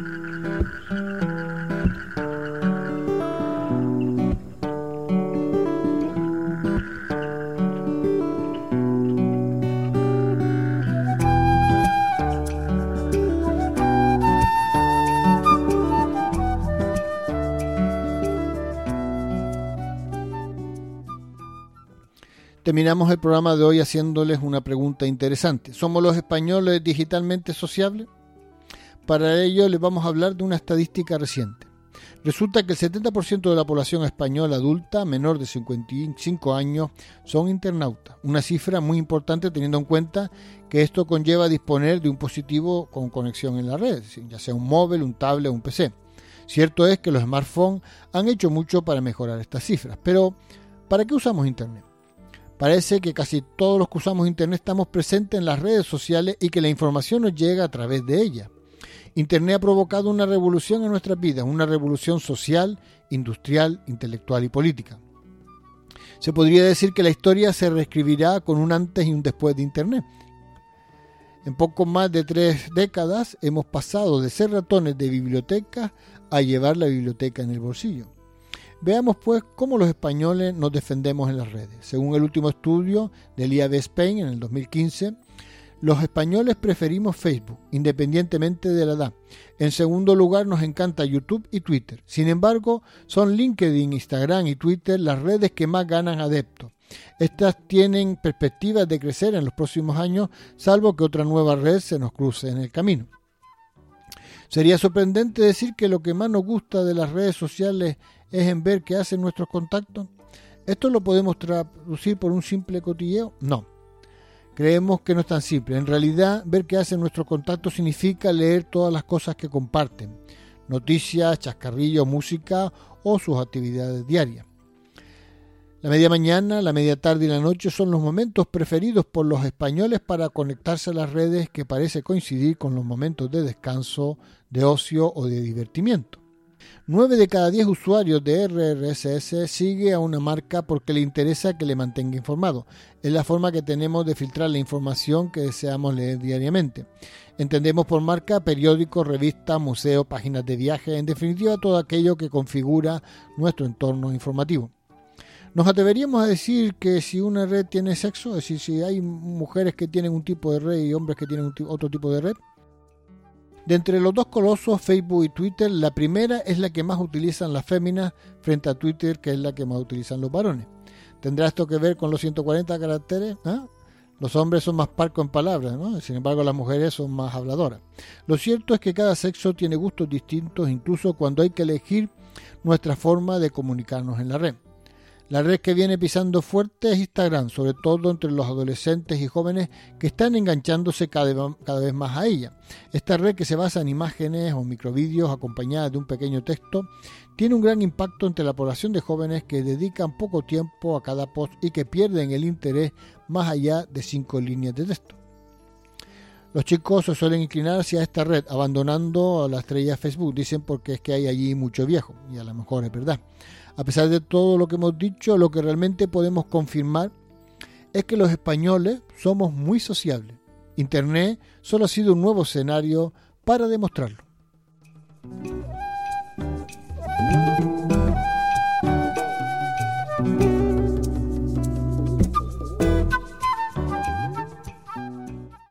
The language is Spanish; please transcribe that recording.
Terminamos el programa de hoy haciéndoles una pregunta interesante. ¿Somos los españoles digitalmente sociables? Para ello les vamos a hablar de una estadística reciente. Resulta que el 70% de la población española adulta menor de 55 años son internautas. Una cifra muy importante teniendo en cuenta que esto conlleva disponer de un dispositivo con conexión en la red, ya sea un móvil, un tablet o un PC. Cierto es que los smartphones han hecho mucho para mejorar estas cifras, pero ¿para qué usamos Internet? Parece que casi todos los que usamos Internet estamos presentes en las redes sociales y que la información nos llega a través de ellas. Internet ha provocado una revolución en nuestras vidas, una revolución social, industrial, intelectual y política. Se podría decir que la historia se reescribirá con un antes y un después de Internet. En poco más de 3 décadas hemos pasado de ser ratones de biblioteca a llevar la biblioteca en el bolsillo. Veamos pues cómo los españoles nos defendemos en las redes. Según el último estudio del IAB Spain en el 2015, los españoles preferimos Facebook, independientemente de la edad. En segundo lugar nos encanta YouTube y Twitter. Sin embargo, son LinkedIn, Instagram y Twitter las redes que más ganan adeptos. Estas tienen perspectivas de crecer en los próximos años, salvo que otra nueva red se nos cruce en el camino. Sería sorprendente decir que lo que más nos gusta de las redes sociales es en ver qué hacen nuestros contactos. ¿Esto lo podemos traducir por un simple cotilleo? No. Creemos que no es tan simple. En realidad, ver qué hacen nuestros contactos significa leer todas las cosas que comparten. Noticias, chascarrillos, música o sus actividades diarias. La media mañana, la media tarde y la noche son los momentos preferidos por los españoles para conectarse a las redes, que parece coincidir con los momentos de descanso, de ocio o de divertimiento. 9 de cada 10 usuarios de RSS sigue a una marca porque le interesa que le mantenga informado. Es la forma que tenemos de filtrar la información que deseamos leer diariamente. Entendemos por marca periódicos, revistas, museos, páginas de viaje, en definitiva todo aquello que configura nuestro entorno informativo. ¿Nos atreveríamos a decir que si una red tiene sexo? Es decir, si hay mujeres que tienen un tipo de red y hombres que tienen otro tipo de red. De entre los dos colosos, Facebook y Twitter, la primera es la que más utilizan las féminas frente a Twitter, que es la que más utilizan los varones. ¿Tendrá esto que ver con los 140 caracteres? ¿Ah? Los hombres son más parcos en palabras, ¿no? Sin embargo, las mujeres son más habladoras. Lo cierto es que cada sexo tiene gustos distintos, incluso cuando hay que elegir nuestra forma de comunicarnos en la red. La red que viene pisando fuerte es Instagram, sobre todo entre los adolescentes y jóvenes que están enganchándose cada vez más a ella. Esta red, que se basa en imágenes o microvídeos acompañadas de un pequeño texto, tiene un gran impacto entre la población de jóvenes que dedican poco tiempo a cada post y que pierden el interés más allá de 5 líneas de texto. Los chicos se suelen inclinar hacia esta red, abandonando a la estrella Facebook, dicen, porque es que hay allí mucho viejo, y a lo mejor es verdad. A pesar de todo lo que hemos dicho, lo que realmente podemos confirmar es que los españoles somos muy sociables. Internet solo ha sido un nuevo escenario para demostrarlo.